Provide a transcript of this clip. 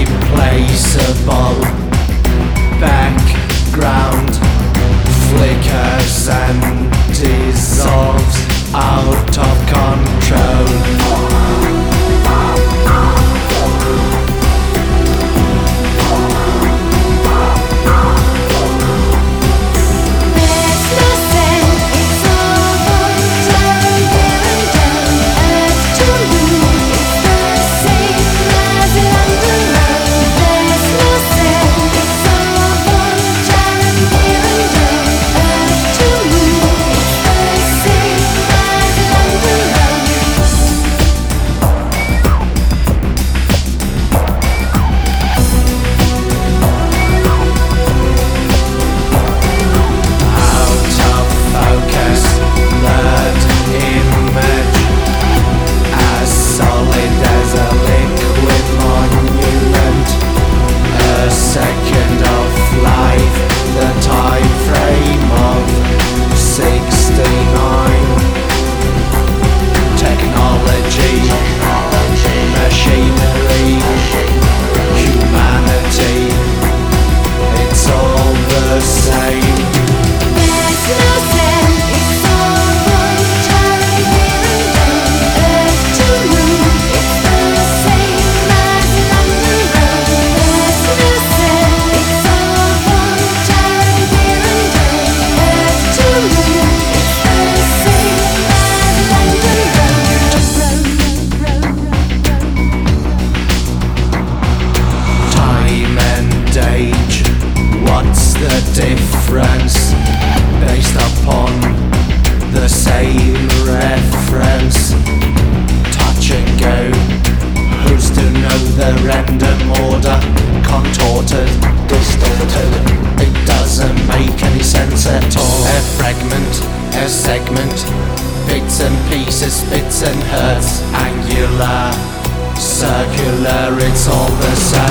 irreplaceable background flickers and dissolves out of control. What's the difference based upon the same reference? Touch and go, who's to know the random order? Contorted, distorted, it doesn't make any sense at all. A fragment, a segment, bits and pieces, bits and hertz, angular, circular, it's all the same.